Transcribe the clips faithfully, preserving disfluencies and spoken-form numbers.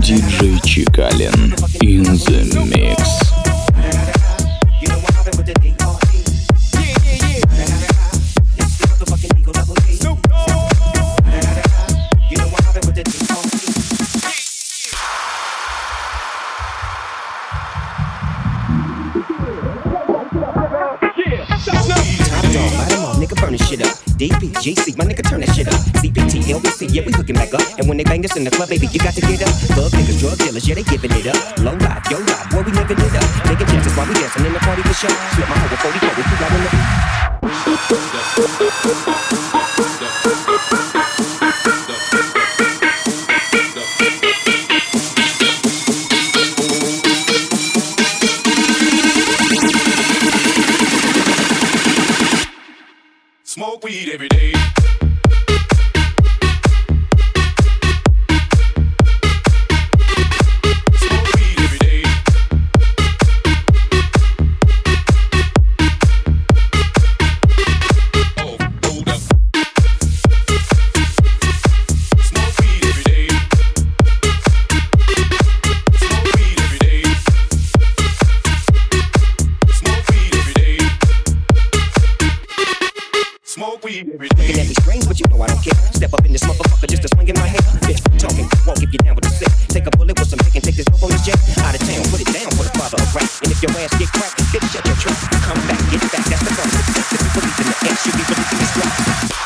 диджей Чекалин in the mix. D P G C, my nigga, turn that shit up. C P T, L B C, yeah, we hooking back up. And when they bang this in the club, baby, you got to get up. Thug niggas, drug dealers, yeah, they giving it up. Low life, yo life, boy, we living it up. Taking chances while we dancing in the party for show. Slip my hoe with forty-four, if you got in the Smoke weed every day. Smoke weed every day. Oh, hold up. Smoke weed every day. Smoke weed every day. Smoke weed every day. Smoke weed every day. Looking at me strange, but you know I don't care. Step up in this motherfucker just to swing in my head. Bitch, talking, won't get you down with the sick. Take a bullet with some pick and take this dope on this jet. Out of town, put it down for the father of rap. And if your ass get cracked, bitch, shut your trap. Come back, get back, that's the first success. If you believe in the ass, you be believing this rap.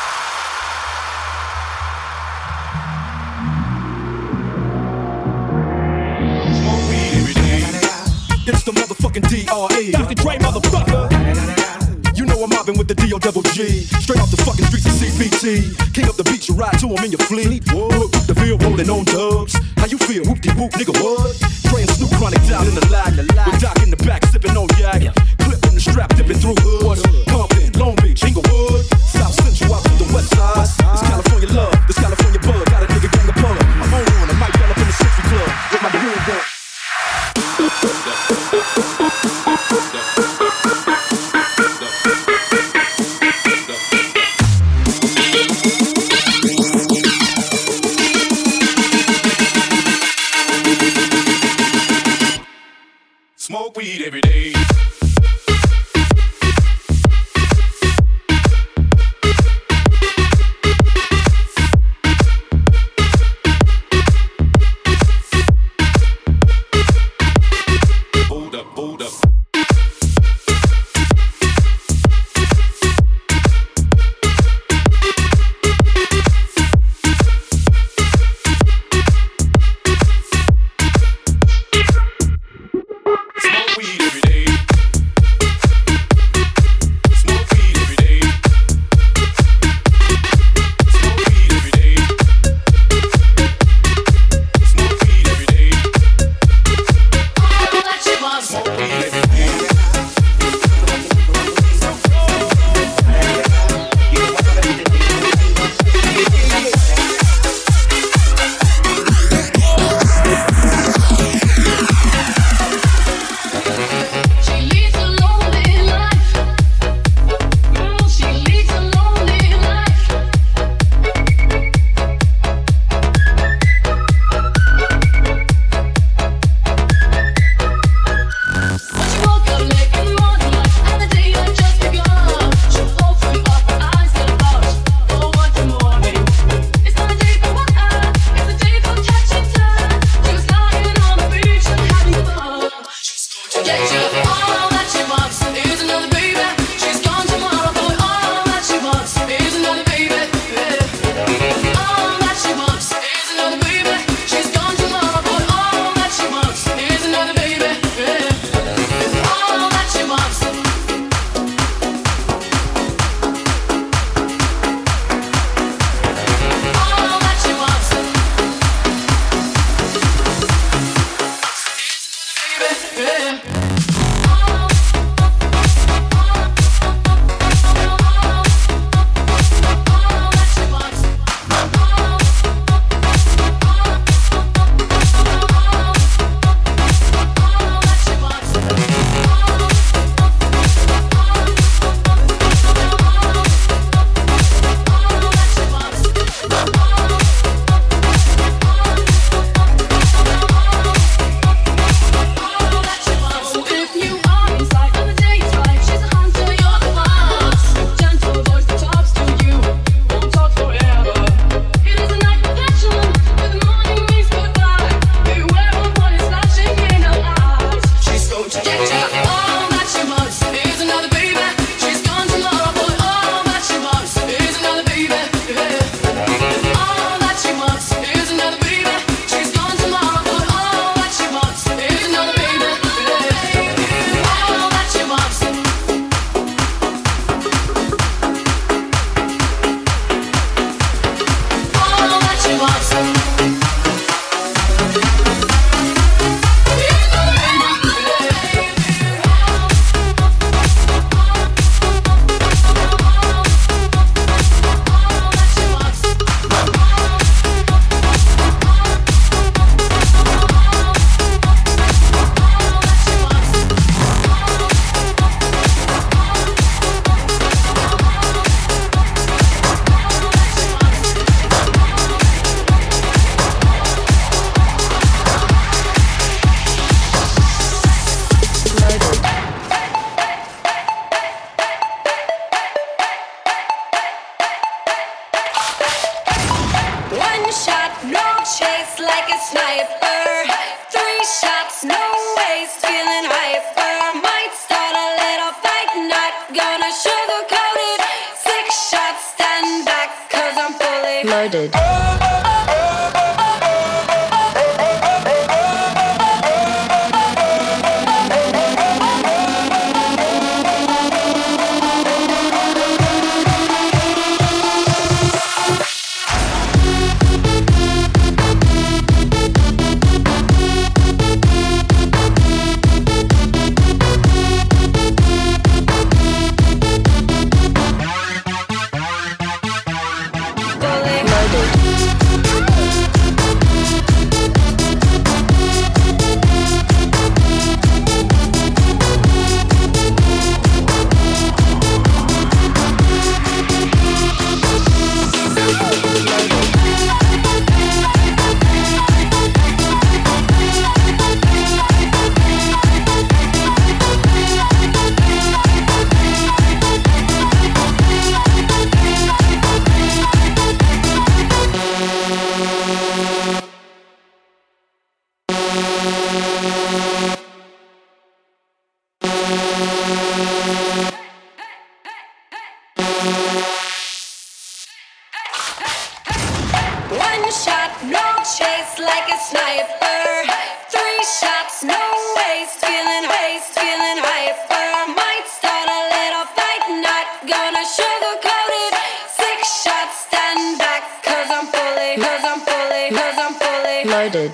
Smoke weed every day. It's the motherfucking D R E. Doctor Dre, motherfucker. You know I'm mobbing with the D O double G. Straight off the fucking streets of C B T. King up the beach, you ride to him in your fleet. Whoop, the field rolling on dubs. How you feel? Whoop-de-whoop, nigga, what? Praying Snoop Chronic down in the lag. With Doc in the back, sipping on yak. Clipping the strap, dipping through hoods. Compton, Long Beach, Inglewood. South Central out to the west side. This California love, this California bug. Got a nigga in the pub. I'm on one, I might bell up in the sixty club. With my groove on. Smoke weed every day. Hold up, hold up. Smoke weed every day. Loaded. Loaded.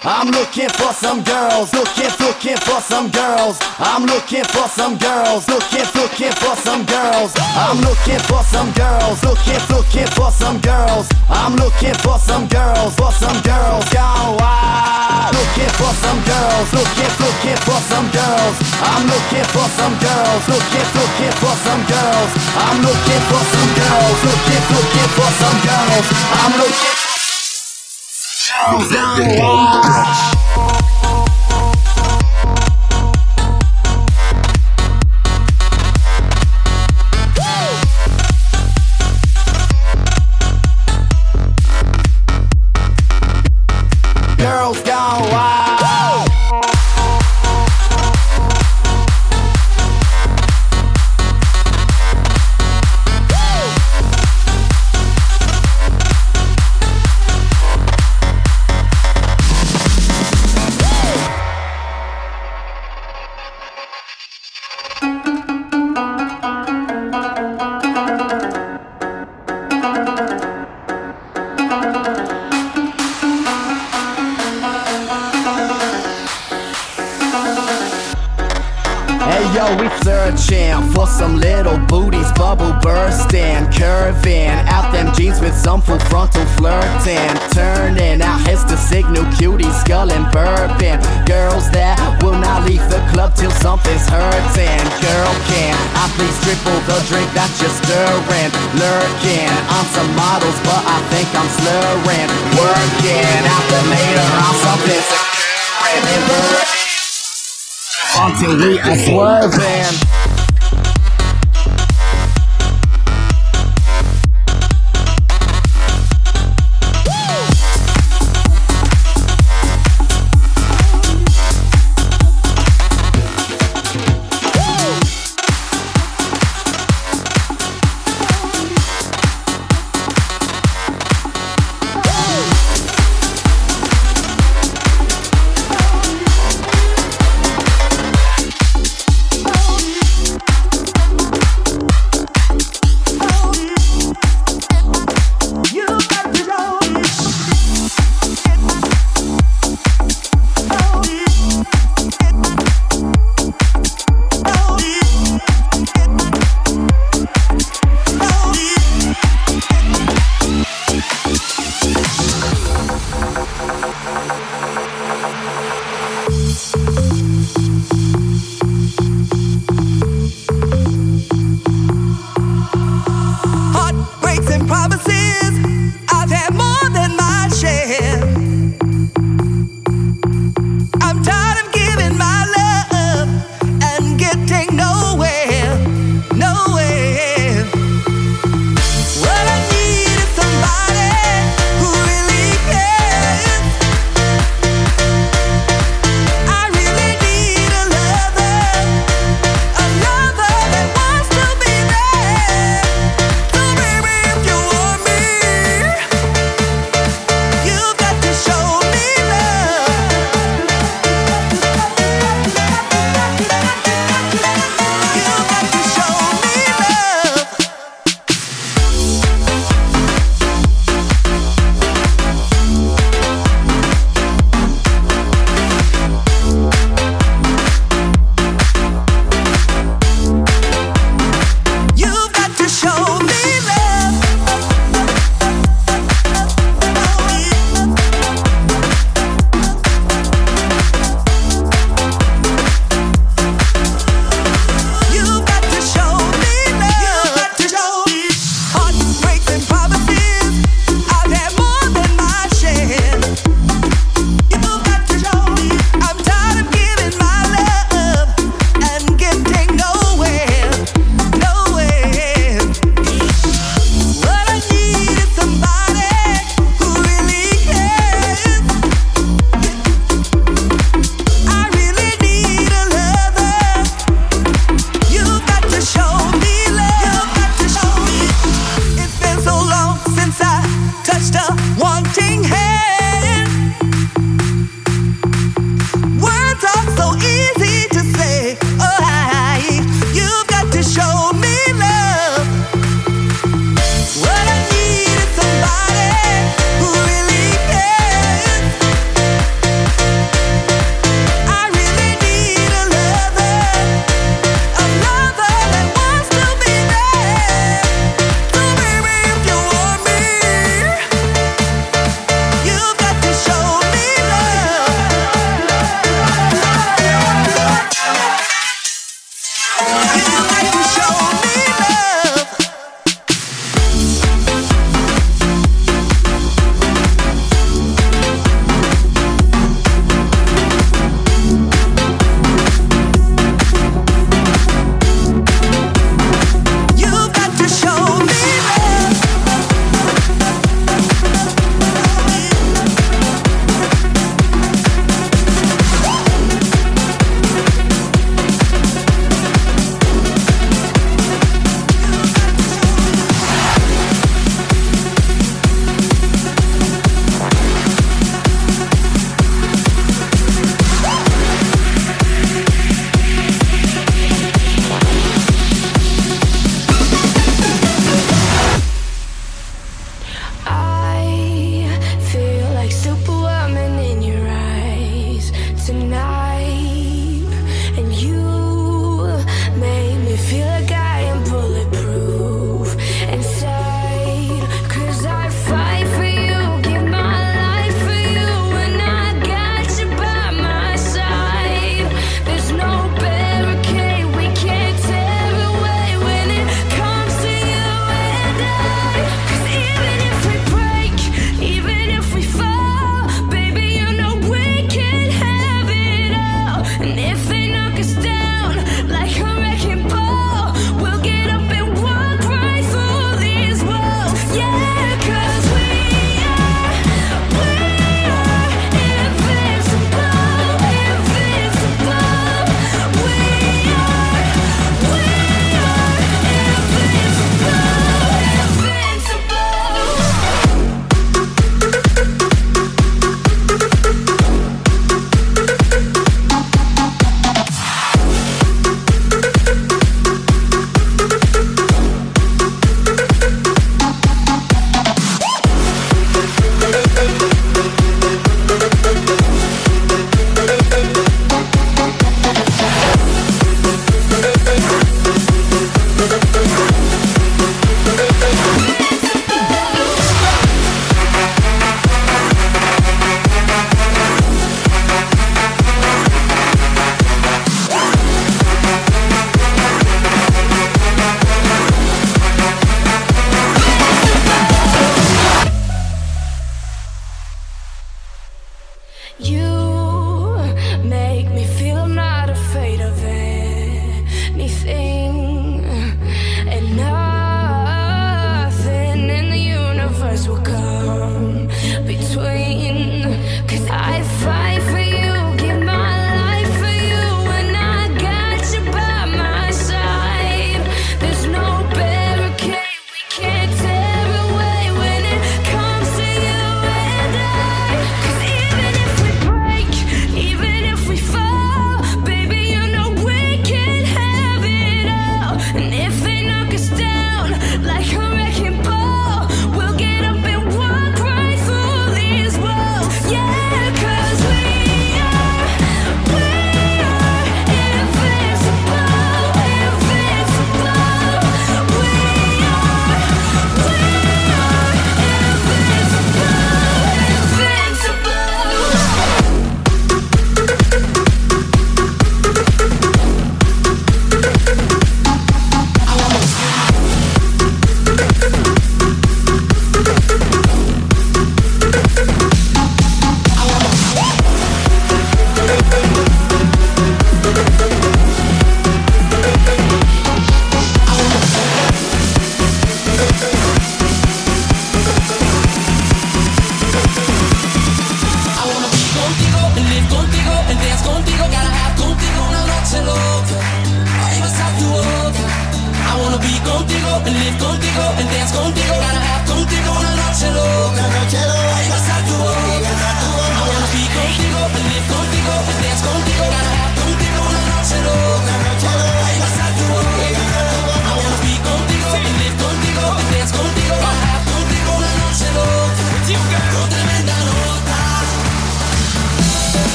I'm looking for some girls. Looking, looking for some girls. I'm looking for some girls. Looking, looking for some girls. I'm looking for some girls. Looking, looking for some girls. I'm looking for some girls. For some girls. Gone wild. Looking for some girls. Looking, looking for some girls. I'm looking for some girls. Looking, looking for some girls. I'm looking for some girls. Looking, looking for some girls. I'm looking for some girls. Girls gone wild. Yo, we searching for some little booties, bubble bursting, curving out them jeans with some full frontal flirting, turning out heads to signal cuties, skull and burping. Girls that will not leave the club till something's hurting. Girl, can I please triple the drink that you're stirring? Lurking on some models, but I think I'm slurring. Working out the later on something securing. Until we are swerving.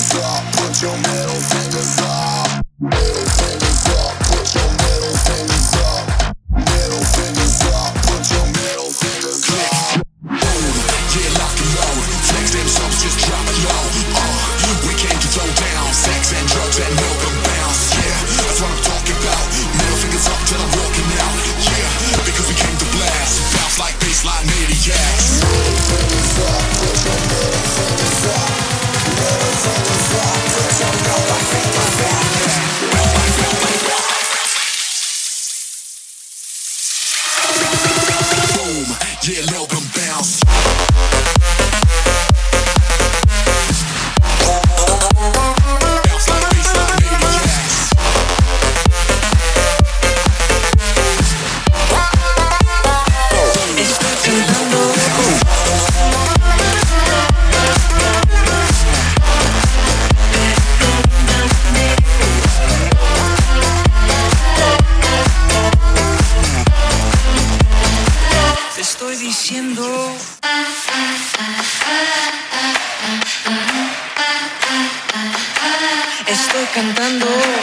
fingers up, put your middle fingers up. Middle fingers up, put your middle fingers up. Middle fingers up, put your middle fingers up. Boom, yeah, lock and load. Flex them subs, just drop it low. Uh, we came to throw down sex and drugs and milk and bounce. Yeah, that's what I'm talking about. Middle fingers up till I'm walking out. Yeah, because we came to blast. Bounce like baseline maniacs. Middle fingers up, put your middle fingers up. Middle fingers up, put your middle fingers up. Boom, yeah, milk and bounce. Estoy cantando.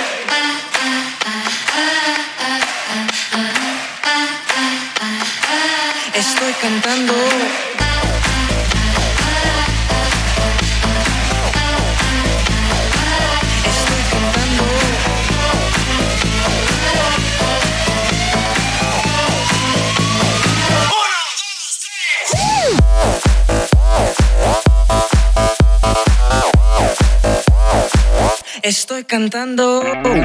Estoy cantando. Estoy cantando. Estoy cantando.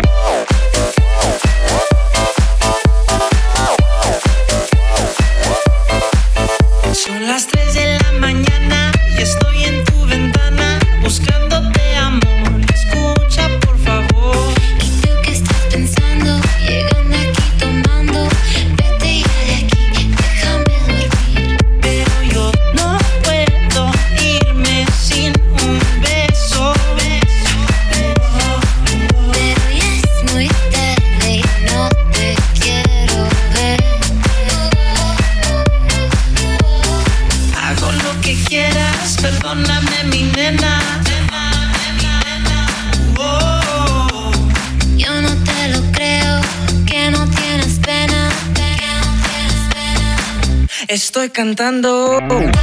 Son las tres de la mañana y estoy en tu ventana buscándote amor. Escucha por favor. ¿Y tú qué estás pensando? Llegando aquí tomando. Vete ya de aquí, déjame dormir. Pero yo no puedo irme sin un beso. Pero ya es muy tarde y no te quiero ver. Hago lo que quieras, perdóname mi nena. Oh. Yo no te lo creo, que no tienes pena. Estoy cantando.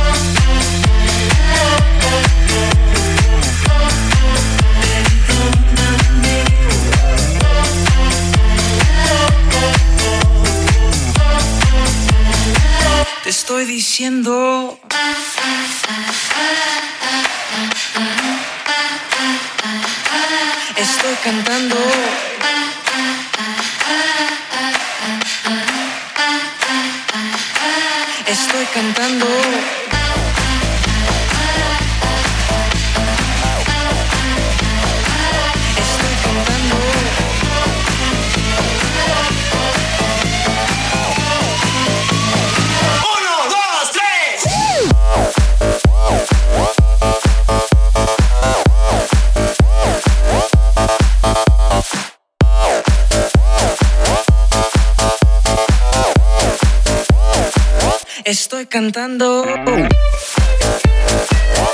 Te estoy diciendo. Estoy cantando. Estoy cantando. Estoy cantando. Uno, dos, tres. Estoy cantando.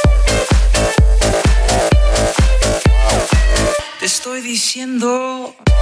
Te estoy diciendo.